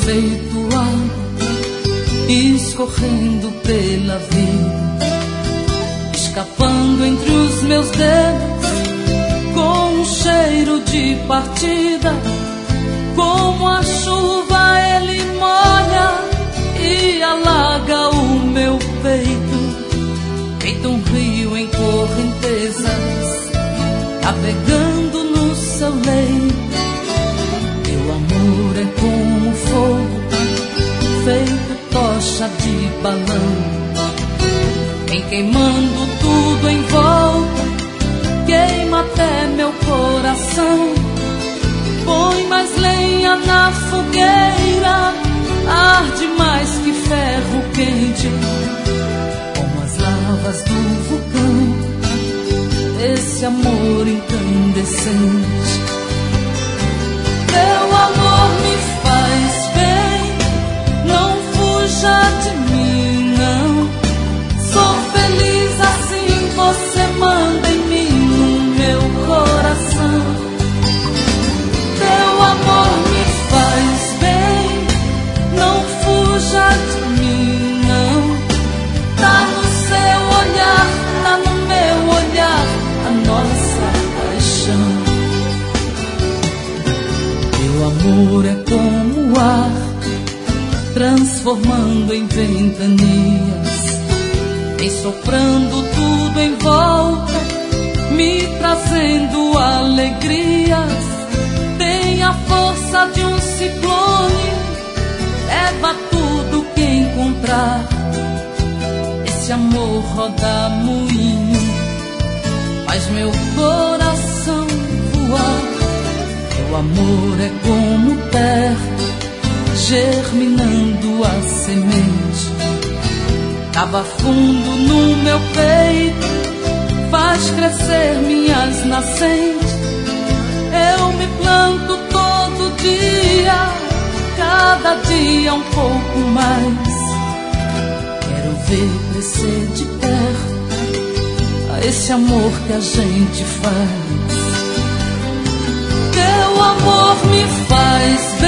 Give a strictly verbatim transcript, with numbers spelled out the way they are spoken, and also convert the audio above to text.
feito água escorrendo pela vida, escapando entre os meus dedos com um cheiro de partida. Como a chuva ele molha e alaga o meu peito, feito um rio em correntezas, navegando no seu leito. Meu amor é como fogo, feito tocha de balão, vem queimando tudo em volta, queima até meu coração. Põe mais lenha na fogueira, arde mais que ferro quente, como as lavas do vulcão, esse amor incandescente. Teu amor me faz bem, não fuja de mim, não. Sou feliz assim, você manda em mim, no meu coração. Teu amor me faz bem, não fuja de mim, não. Tá no seu olhar, tá no meu olhar, a nossa paixão. Teu amor é como o ar, transformando em ventanias, vem soprando tudo em volta, me trazendo alegrias. Tem a força de um ciclone, leva tudo que encontrar. Esse amor roda moinho, faz meu coração voar. Teu amor é como terra, germinando a semente, cava fundo no meu peito, faz crescer minhas nascentes. Eu me planto todo dia, cada dia um pouco mais. Quero ver crescer de perto esse amor que a gente faz. Teu amor me faz bem,